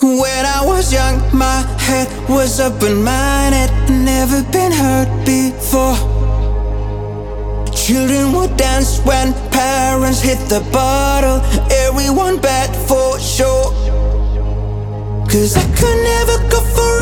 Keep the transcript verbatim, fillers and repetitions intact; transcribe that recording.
When I was young, my head was open-minded, never been hurt before. Children would dance when parents hit the bottle, everyone bad for sure. Cause I could never go for